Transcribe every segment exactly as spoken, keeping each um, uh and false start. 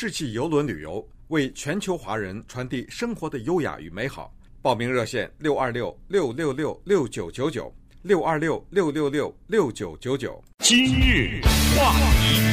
世纪邮轮旅游，为全球华人传递生活的优雅与美好。报名热线六二六六六六六九九九六二六六六六六九九九。 今日话题，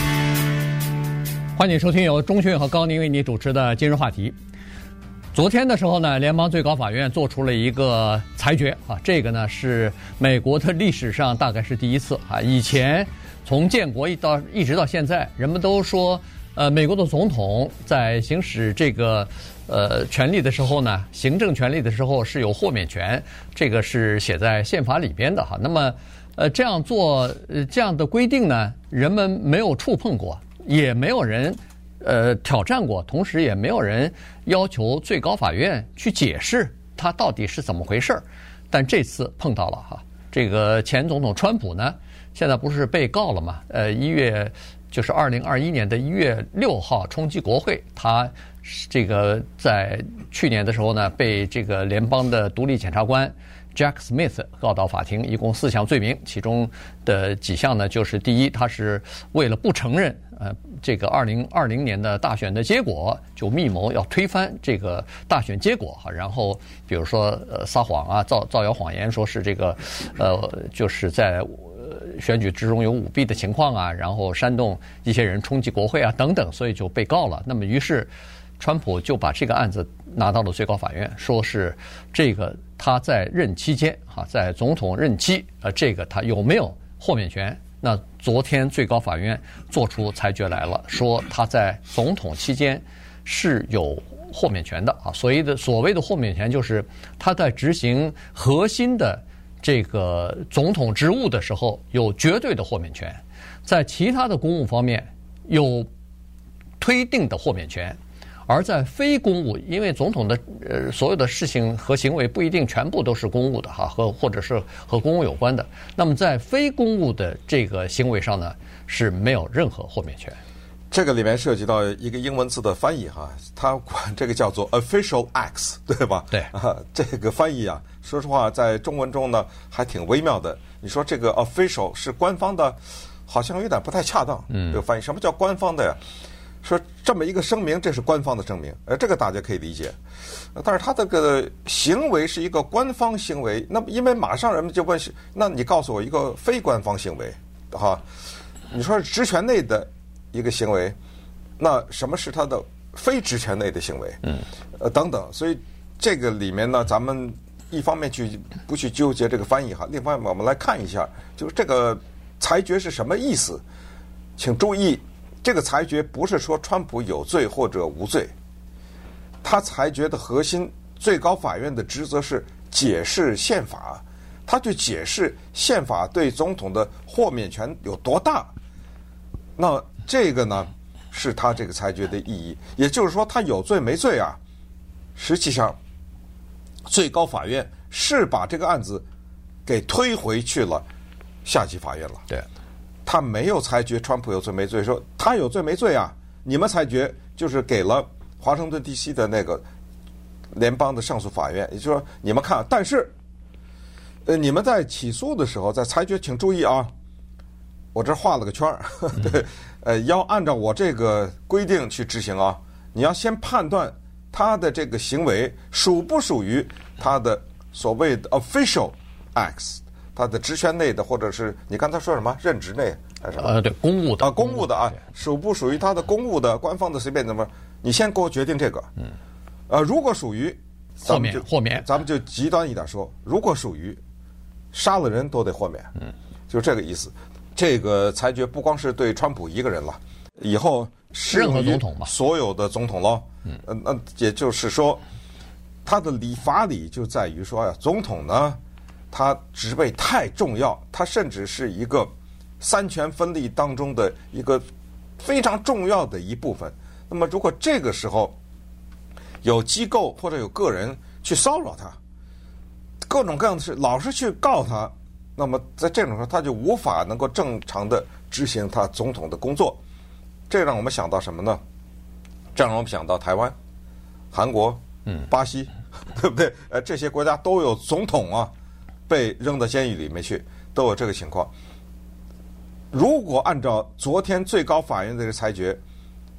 欢迎收听由钟迅和高宁为你主持的今日话题。昨天的时候呢，联邦最高法院做出了一个裁决啊，这个呢是美国的历史上大概是第一次啊。以前从建国一到一直到现在，人们都说，呃，美国的总统在行使这个呃权力的时候呢，行政权力的时候是有豁免权，这个是写在宪法里边的哈。那么，呃，这样做呃这样的规定呢，人们没有触碰过，也没有人呃挑战过，同时也没有人要求最高法院去解释它到底是怎么回事儿。但这次碰到了哈，这个前总统川普呢，现在不是被告了吗？呃，一月就是二零二一年的一月六号冲击国会，他这个在去年的时候呢，被这个联邦的独立检察官 Jack Smith 告到法庭，一共四项罪名，其中的几项呢，就是第一，他是为了不承认呃这个二零二零年的大选的结果，就密谋要推翻这个大选结果哈，然后比如说呃撒谎啊，造造谣谎言，说是这个呃就是在选举之中有舞弊的情况啊，然后煽动一些人冲击国会啊等等，所以就被告了。那么于是川普就把这个案子拿到了最高法院，说是这个他在任期间哈，在总统任期呃，这个他有没有豁免权？那昨天最高法院做出裁决来了，说他在总统期间是有豁免权的啊。所谓的所谓的豁免权，就是他在执行核心的这个总统职务的时候有绝对的豁免权，在其他的公务方面有推定的豁免权，而在非公务，因为总统的呃所有的事情和行为不一定全部都是公务的哈，和或者是和公务有关的，那么在非公务的这个行为上呢，是没有任何豁免权。 这个里面涉及到一个英文字的翻译哈，它管这个叫做 official acts， 对吧？ 对啊，这个翻译啊，说实话，在中文中呢还挺微妙的。你说这个 official 是官方的，好像有点不太恰当。嗯，这个翻译什么叫官方的呀？说这么一个声明，这是官方的声明，呃，这个大家可以理解。但是他这个行为是一个官方行为，那么因为马上人们就问是，那你告诉我一个非官方行为，哈？你说是职权内的一个行为，那什么是他的非职权内的行为？嗯，呃，等等。所以这个里面呢，咱们一方面去不去纠结这个翻译哈，另外我们来看一下，就是这个裁决是什么意思？请注意，这个裁决不是说川普有罪或者无罪，他裁决的核心，最高法院的职责是解释宪法，他去解释宪法对总统的豁免权有多大。那这个呢，是他这个裁决的意义，也就是说，他有罪没罪啊？实际上，最高法院是把这个案子给推回去了下级法院了。 对， 他没有裁决川普有罪没罪，说他有罪没罪啊？你们裁决就是给了华盛顿 D C 的那个联邦的上诉法院，也就是说，你们看，但是，呃，你们在起诉的时候，在裁决，请注意啊。我这画了个圈儿，对，呃，要按照我这个规定去执行啊。你要先判断他的这个行为属不属于他的所谓的 official acts， 他的职权内的，或者是你刚才说什么任职内还是什么？ 呃，对，公务的啊，公务的啊，属不属于他的公务的、官方的，随便怎么，你先给我决定这个。嗯。呃，如果属于豁免，豁免， 咱们就极端一点说，如果属于杀了人都得豁免，嗯，就是这个意思。这个裁决不光是对川普一个人了，以后适用于所有的总统喽。嗯，呃，那也就是说，他的理法理就在于说呀，总统呢，他职位太重要，他甚至是一个三权分立当中的一个非常重要的一部分。那么，如果这个时候有机构或者有个人去骚扰他，各种各样的事，老是去告他。那么在这种时候，他就无法能够正常的执行他总统的工作，这让我们想到什么呢？这让我们想到台湾、韩国、嗯、巴西，对不对？呃，这些国家都有总统啊被扔到监狱里面去，都有这个情况。如果按照昨天最高法院的这个裁决，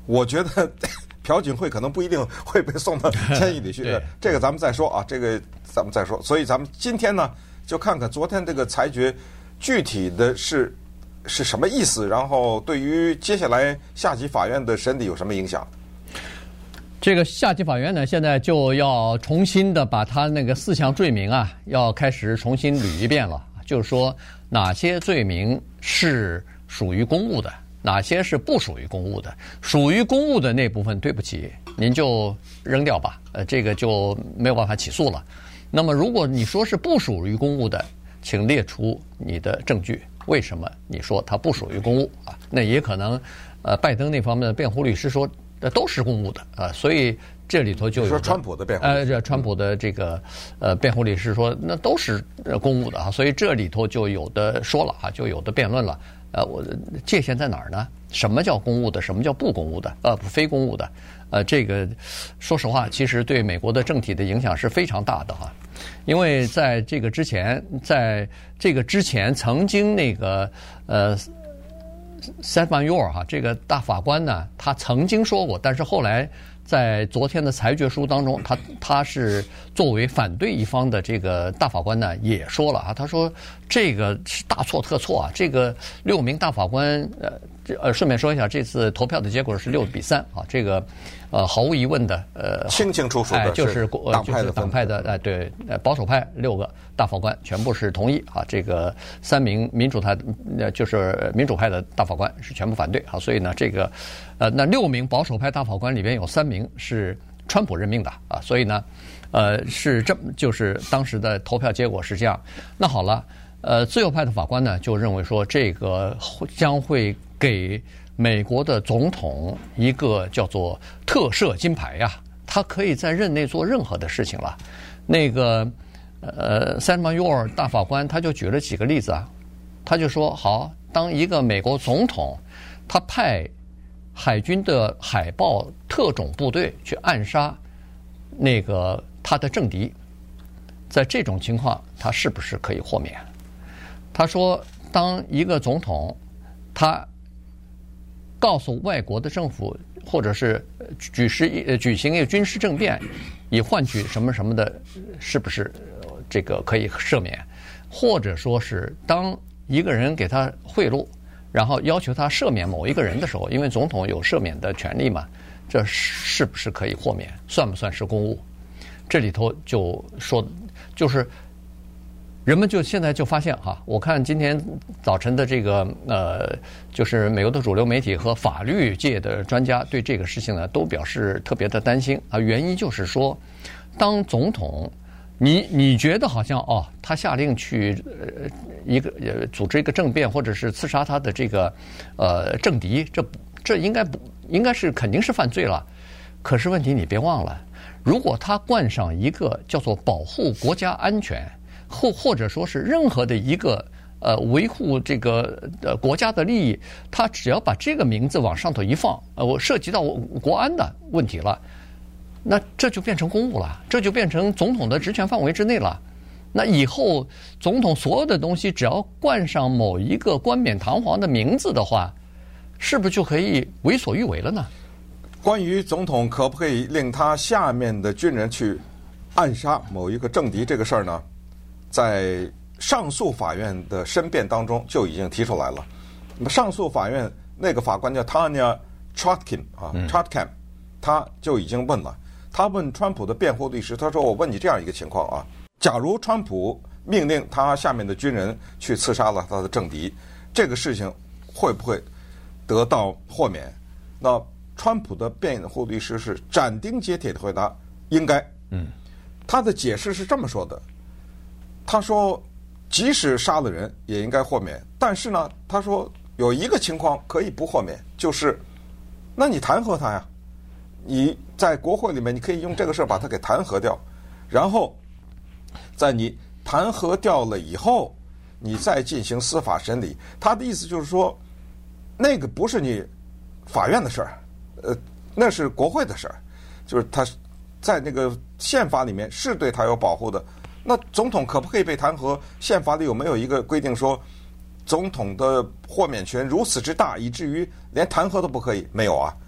我觉得朴槿惠可能不一定会被送到监狱里去，这个咱们再说啊，这个咱们再说。所以咱们今天呢，就看看昨天这个裁决具体的是是什么意思，然后对于接下来下级法院的审理有什么影响？ 这个下级法院呢，现在就要重新的把他那个四项罪名啊，要开始重新捋一遍了。就是说，哪些罪名是属于公务的，哪些是不属于公务的。属于公务的那部分，对不起，您就扔掉吧，呃，这个就没有办法起诉了。那么，如果你说是不属于公务的，请列出你的证据，为什么你说它不属于公务啊？那也可能，呃，拜登那方面的辩护律师说。呃，都是公务的啊，所以这里头就有说川普的辩护， 呃，这川普的这个呃辩护律师说，那都是公务的啊，所以这里头就有的说了啊，就有的辩论了。呃，我界限在哪儿呢？什么叫公务的？什么叫不公务的？呃，非公务的？呃，这个说实话，其实对美国的政体的影响是非常大的哈，因为在这个之前，在这个之前，曾经那个呃。塞曼约尔哈，这个大法官呢，他曾经说过，但是后来在昨天的裁决书当中，他他是作为反对一方的这个大法官呢，也说了啊，他说这个是大错特错啊，这个六名大法官呃呃，顺便说一下，这次投票的结果是六比三啊，这个呃毫无疑问的呃清清楚楚的， 哎，就是党派的党派的哎对，保守派六个大法官全部是同意啊，这个三名民主派呃就是民主派的大法官是全部反对啊，所以呢这个呃那六名保守派大法官里边有三名是川普任命的啊，所以呢呃是这就是当时的投票结果是这样。那好了，呃自由派的法官呢就认为说这个将会给美国的总统一个叫做特赦金牌呀、啊，他可以在任内做任何的事情了。那个呃，塞曼约尔大法官他就举了几个例子啊，他就说：好，当一个美国总统他派海军的海豹特种部队去暗杀那个他的政敌，在这种情况，他是不是可以豁免？他说，当一个总统他告诉外国的政府，或者是举施举行一个军事政变，以换取什么什么的，是不是这个可以赦免？或者说是当一个人给他贿赂，然后要求他赦免某一个人的时候，因为总统有赦免的权利嘛，这是不是可以豁免？算不算是公务？这里头就说，就是人们就现在就发现哈，我看今天早晨的这个呃，就是美国的主流媒体和法律界的专家对这个事情呢，都表示特别的担心啊。原因就是说，当总统，你你觉得好像哦，他下令去呃一个呃组织一个政变，或者是刺杀他的这个呃政敌，这这应该不应该是肯定是犯罪了。可是问题你别忘了，如果他冠上一个叫做保护国家安全，或或者说是任何的一个呃维护这个呃国家的利益，他只要把这个名字往上头一放，呃，我涉及到国安的问题了，那这就变成公务了，这就变成总统的职权范围之内了。那以后总统所有的东西，只要冠上某一个冠冕堂皇的名字的话，是不是就可以为所欲为了呢？ 关于总统可不可以令他下面的军人去暗杀某一个政敌这个事儿呢，在上诉法院的申辩当中就已经提出来了。那么上诉法院那个法官叫 Tanya Chutkan 啊 ，Chutkan， 他就已经问了，他问川普的辩护律师，他说：“我问你这样一个情况啊，假如川普命令他下面的军人去刺杀了他的政敌，这个事情会不会得到豁免？”那川普的辩护律师是斩钉截铁的回答：“应该。”嗯，他的解释是这么说的。他说，即使杀了人也应该豁免，但是呢，他说有一个情况可以不豁免，就是，那你弹劾他呀，你在国会里面你可以用这个事儿把他给弹劾掉，然后在你弹劾掉了以后，你再进行司法审理。他的意思就是说，那个不是你法院的事儿，呃，那是国会的事儿，就是他在那个宪法里面是对他有保护的。那总统可不可以被弹劾？宪法里有没有一个规定说，总统的豁免权如此之大，以至于连弹劾都不可以？没有啊。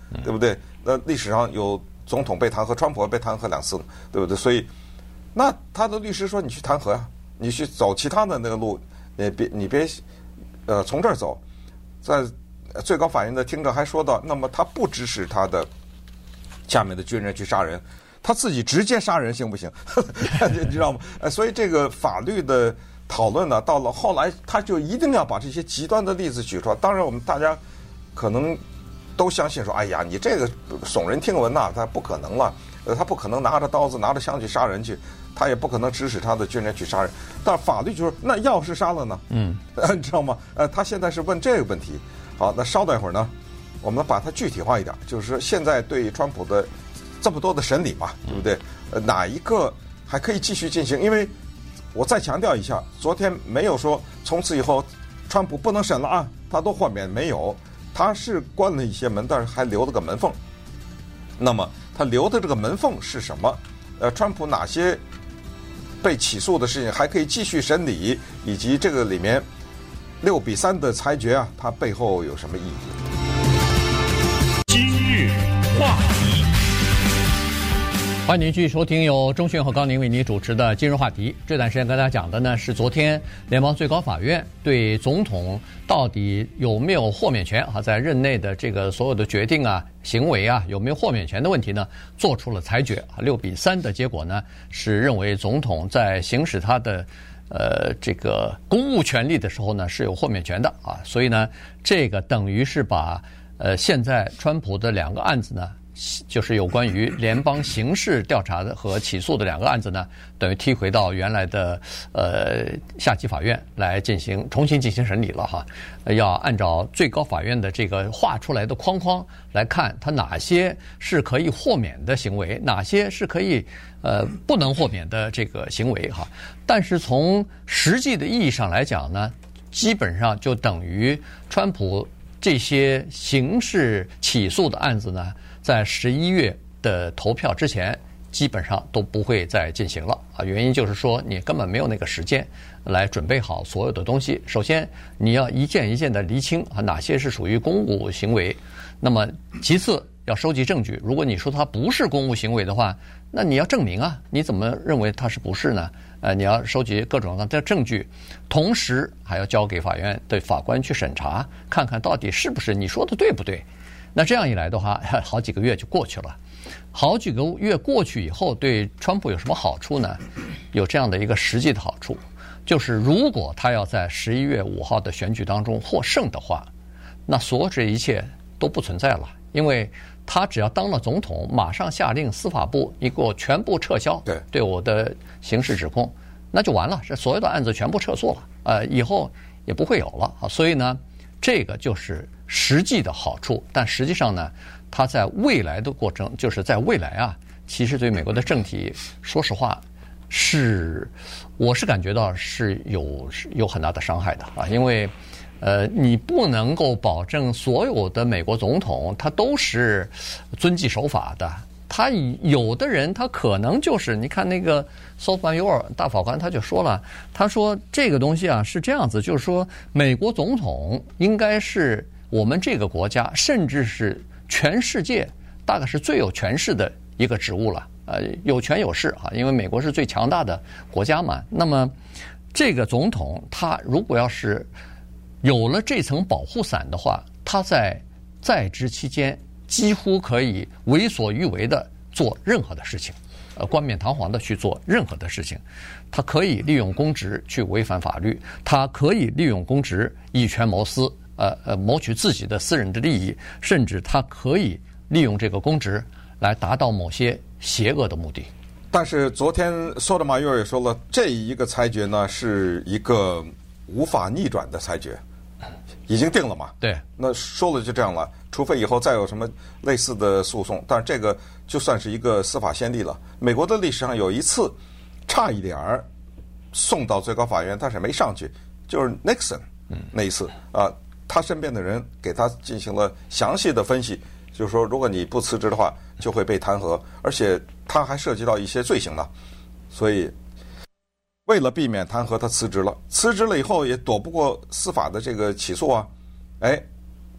对不对？那历史上有总统被弹劾，川普被弹劾两次，对不对？所以，那他的律师说你去弹劾啊，你去走其他的那个路，你别你别，呃，从这儿走。在最高法院的听证还说到，那么他不支持他的下面的军人去杀人，他自己直接杀人行不行？你知道吗？呃，所以这个法律的讨论呢，到了后来他就一定要把这些极端的例子举出来。当然，我们大家可能都相信说，哎呀，你这个耸人听闻呐，他不可能了，呃，他不可能拿着刀子、拿着枪去杀人去，他也不可能指使他的军人去杀人。但法律就说，那要是杀了呢？嗯，你知道吗？呃，他现在是问这个问题。好，那稍等一会儿呢，我们把它具体化一点，就是说现在对川普的这么多的审理嘛，对不对？呃，哪一个还可以继续进行？因为我再强调一下，昨天没有说从此以后川普不能审了啊，他都豁免，没有，他是关了一些门，但是还留了个门缝。那么他留的这个门缝是什么？呃，川普哪些被起诉的事情还可以继续审理，以及这个里面六比三的裁决啊，它背后有什么意义？ 今日话题， 欢迎您继续收听由钟迅和高宁为您主持的今日话题。这段时间跟大家讲的呢是昨天联邦最高法院对总统到底有没有豁免权啊，在任内的这个所有的决定啊、行为啊有没有豁免权的问题呢，做出了裁决啊。六比三的结果呢是认为总统在行使他的呃这个公务权利的时候呢是有豁免权的啊，所以呢这个等于是把呃现在川普的两个案子呢，就是有关于联邦刑事调查的和起诉的两个案子呢，等于踢回到原来的呃下级法院来进行重新进行审理了哈。要按照最高法院的这个画出来的框框来看，它哪些是可以豁免的行为，哪些是可以呃不能豁免的这个行为哈。但是从实际的意义上来讲呢，基本上就等于川普这些刑事起诉的案子呢，在十一月的投票之前，基本上都不会再进行了啊。原因就是说，你根本没有那个时间来准备好所有的东西。首先，你要一件一件的厘清啊，哪些是属于公务行为。那么，其次要收集证据。如果你说它不是公务行为的话，那你要证明啊，你怎么认为它是不是呢？呃，你要收集各种各样的证据，同时还要交给法院的法官去审查，看看到底是不是你说的对不对。那这样一来的话，好几个月就过去了。好几个月过去以后，对川普有什么好处呢？有这样的一个实际的好处，就是如果他要在十一月五号的选举当中获胜的话，那所有这一切都不存在了，因为他只要当了总统，马上下令司法部你给我全部撤销对对我的刑事指控，那就完了，这所有的案子全部撤诉了，呃，以后也不会有了啊。所以呢，这个就是实际的好处，但实际上呢，它在未来的过程，就是在未来啊，其实对美国的政体，说实话，是我是感觉到是有有很大的伤害的啊，因为呃，你不能够保证所有的美国总统他都是遵纪守法的。他有的人他可能就是你看那个 Sotomayor 大法官他就说了，他说这个东西啊是这样子，就是说美国总统应该是我们这个国家甚至是全世界大概是最有权势的一个职务了，呃，有权有势啊，因为美国是最强大的国家嘛。那么这个总统他如果要是有了这层保护伞的话，他在在职期间几乎可以为所欲为的做任何的事情，呃，冠冕堂皇的去做任何的事情。他可以利用公职去违反法律，他可以利用公职以权谋私，呃呃，谋取自己的私人的利益，甚至他可以利用这个公职来达到某些邪恶的目的。 但是昨天索特马约也说了，这一个裁决呢是一个无法逆转的裁决。已经定了嘛？ 对， 那说了就这样了，除非以后再有什么类似的诉讼，但是这个就算是一个司法先例了。美国的历史上有一次差一点儿送到最高法院，但是没上去，就是 Nixon 那一次啊，他身边的人给他进行了详细的分析，就是说如果你不辞职的话，就会被弹劾，而且他还涉及到一些罪行呢，所以为了避免弹劾，他辞职了。辞职了以后也躲不过司法的这个起诉啊，哎，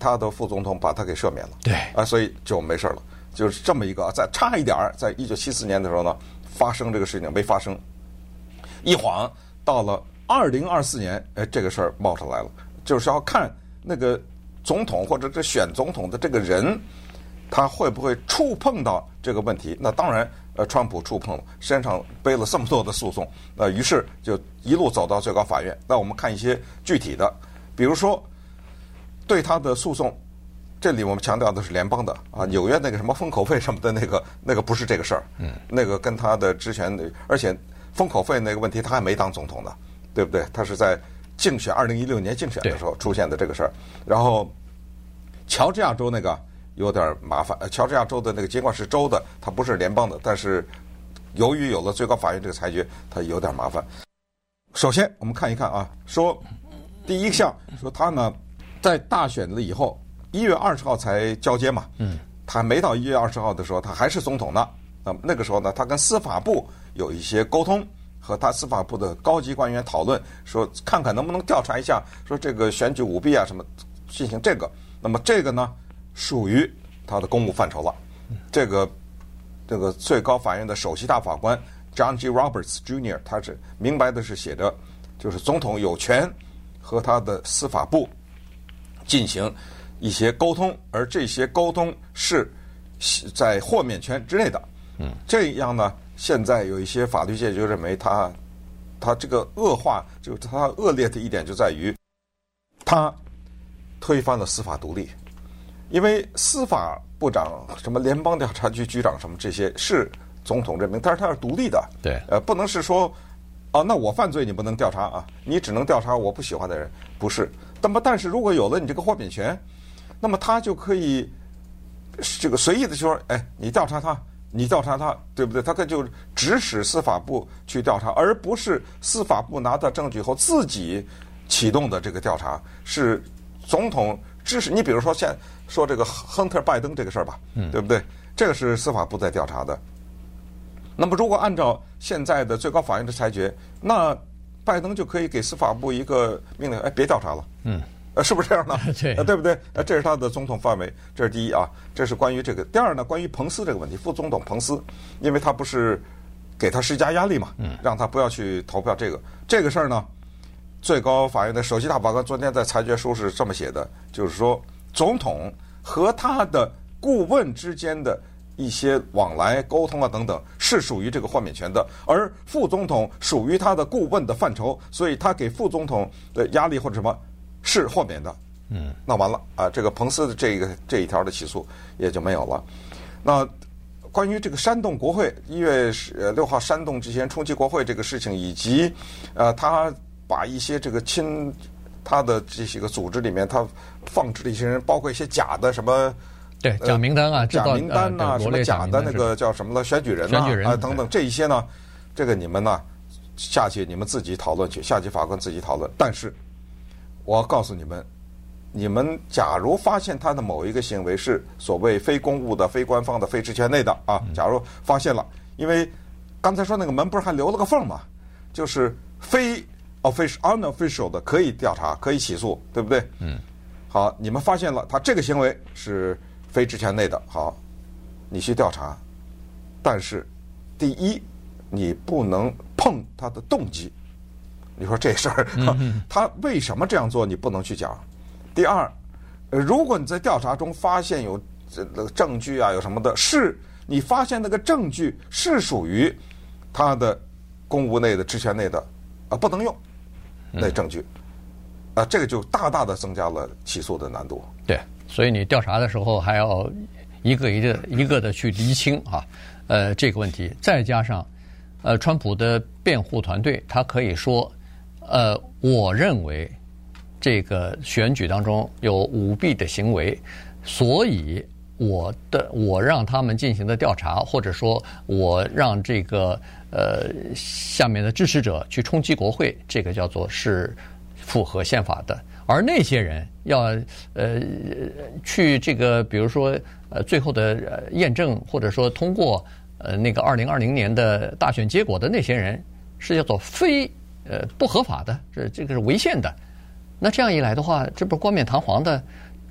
他的副总统把他给赦免了， 对啊，所以就没事了。就是这么一个，再差一点儿，在一九七四年的时候呢，发生这个事情没发生，一晃到了二零二四年，哎，这个事儿冒出来了，就是要看那个总统或者这选总统的这个人，他会不会触碰到这个问题？那当然，呃，川普触碰了，身上背了这么多的诉讼，那、呃、于是就一路走到最高法院。那我们看一些具体的，比如说对他的诉讼。这里我们强调的是联邦的啊，纽约那个什么封口费什么的那个那个不是这个事儿，嗯，那个跟他的职权的，而且封口费那个问题他还没当总统呢，对不对？他是在竞选二零一六年竞选的时候出现的这个事儿。然后乔治亚州那个有点麻烦，乔治亚州的那个尽管是州的，它不是联邦的，但是由于有了最高法院这个裁决，它有点麻烦。首先我们看一看啊，说第一项说他呢在大选了以后。一月二十号才交接嘛，嗯，他没到一月二十号的时候，他还是总统呢。那么那个时候呢，他跟司法部有一些沟通，和他司法部的高级官员讨论，说看看能不能调查一下，说这个选举舞弊啊什么，进行这个。那么这个呢，属于他的公务范畴了。这个这个最高法院的首席大法官 John G. Roberts Junior 他是明白的是写着，就是总统有权和他的司法部进行一些沟通，而这些沟通是在豁免权之内的。嗯，这样呢，现在有一些法律界就认为他，他这个恶化，就是他恶劣的一点就在于，他推翻了司法独立，因为司法部长、什么联邦调查局局长什么这些是总统任命，但是他是独立的。 对， 呃，不能是说，啊，那我犯罪你不能调查啊，你只能调查我不喜欢的人，不是。那么，但是如果有了你这个豁免权，那么他就可以这个随意的说，哎，你调查他，你调查他，对不对？他可就指使司法部去调查，而不是司法部拿到证据后自己启动的这个调查，是总统指使。你比如说，现说这个亨特·拜登这个事儿吧，嗯，对不对？这个是司法部在调查的。那么，如果按照现在的最高法院的裁决，那拜登就可以给司法部一个命令，哎，别调查了，嗯。呃，是不是这样的？ 对， 呃，对不对？呃，这是他的总统范围，这是第一啊。这是关于这个。第二呢，关于彭斯这个问题，副总统彭斯，因为他不是给他施加压力嘛，嗯，让他不要去投票。这个这个事儿呢，最高法院的首席大法官昨天在裁决书是这么写的，就是说，总统和他的顾问之间的一些往来、沟通啊等等，是属于这个豁免权的，而副总统属于他的顾问的范畴，所以他给副总统的压力或者什么。是豁免的，嗯，那完了啊，这个彭斯的这个这一条的起诉也就没有了。那关于这个煽动国会，一月六号煽动之前冲击国会这个事情，以及呃，他把一些这个亲他的这些个组织里面，他放置了一些人，包括一些假的什么对假名单啊， 假名单呐、啊，什么假的那个叫什么了选举人呐、啊，啊等等这一些呢，这个你们呢下去你们自己讨论去，下级法官自己讨论，但是。我告诉你们，你们假如发现他的某一个行为是所谓非公务的、非官方的、非职权内的啊，假如发现了，因为刚才说那个门不是还留了个缝嘛，就是非 official、unofficial 的可以调查、可以起诉，对不对？嗯。好，你们发现了他这个行为是非职权内的，好，你去调查，但是第一，你不能碰他的动机。你说这事儿，他为什么这样做？你不能去讲。第二，如果你在调查中发现有这个证据啊，有什么的，是你发现那个证据是属于他的公务内的、职权内的，啊，不能用那证据，啊，这个就大大的增加了起诉的难度。 对，所以你调查的时候还要一个一个一个的去厘清啊，呃，这个问题，再加上呃，川普的辩护团队，他可以说。呃，我认为这个选举当中有舞弊的行为，所以我的我让他们进行的调查，或者说我让这个呃下面的支持者去冲击国会，这个叫做是符合宪法的。而那些人要呃去这个，比如说呃最后的验证或者说通过呃那个二零二零年的大选结果的那些人，是叫做非。呃，不合法的，这这个是违宪的。那这样一来的话，这不是冠冕堂皇的，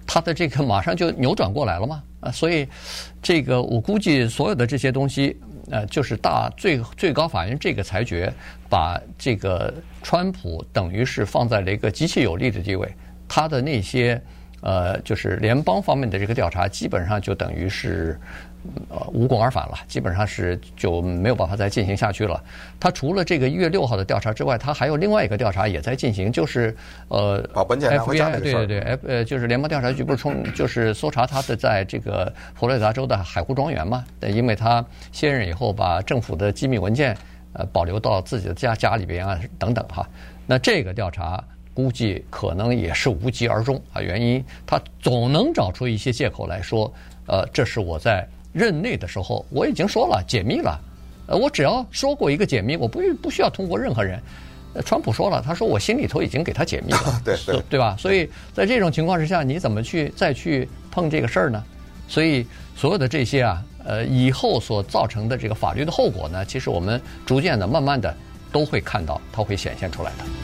他的这个马上就扭转过来了嘛，啊，所以这个我估计所有的这些东西，呃，就是大最最高法院这个裁决，把这个川普等于是放在了一个极其有利的地位，他的那些呃，就是联邦方面的这个调查，基本上就等于是。呃，无功而返了，基本上是就没有办法再进行下去了。他除了这个一月六号的调查之外，他还有另外一个调查也在进行，就是呃， 把文件拿回家的事儿。 对对对，呃，就是联邦调查局不是冲，就是搜查他的在这个佛罗里达州的海湖庄园嘛？因为他卸任以后，把政府的机密文件呃保留到自己的家家里边啊，等等哈。那这个调查估计可能也是无疾而终啊，原因他总能找出一些借口来说，呃，这是我在。任内的时候，我已经说了解密了，呃，我只要说过一个解密，我不不需要通过任何人。呃，川普说了，他说我心里头已经给他解密了， 对对对吧？所以在这种情况之下，你怎么去再去碰这个事儿呢？所以所有的这些啊，呃，以后所造成的这个法律的后果呢，其实我们逐渐的、慢慢的都会看到，它会显现出来的。